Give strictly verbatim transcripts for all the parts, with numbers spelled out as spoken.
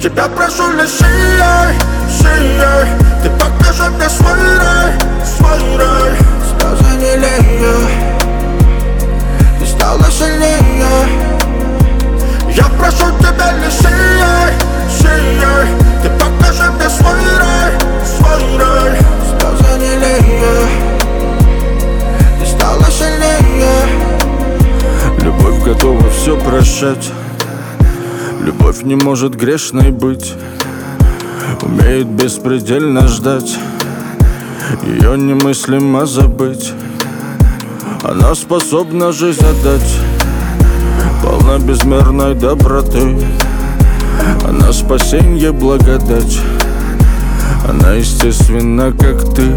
Тебя прошу лишь сильней, сильней. Ты покажи мне свой рай, свой рай. Слезы не лей, ты стала сильнее. Я прошу тебя лишь сильней, сильней. Ты покажи мне свой рай, свой рай. Слезы не лей, ты стала сильнее. Любовь готова все прощать. Любовь не может грешной быть. Умеет беспредельно ждать. Ее немыслимо забыть. Она способна жизнь отдать, полна безмерной доброты. Она спасенье, благодать. Она естественна, как ты.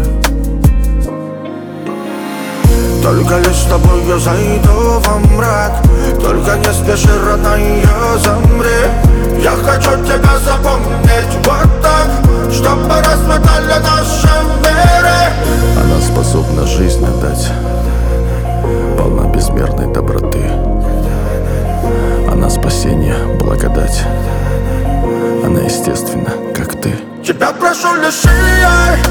Только лишь с тобой я зайду во мрак. Только не спеши, родная, замри. Я хочу тебя запомнить вот так, чтобы расцветали наши миры. Она способна жизнь отдать, полна безмерной доброты. Она спасение, благодать. Она естественна, как ты. Тебя прошу лишь сильней,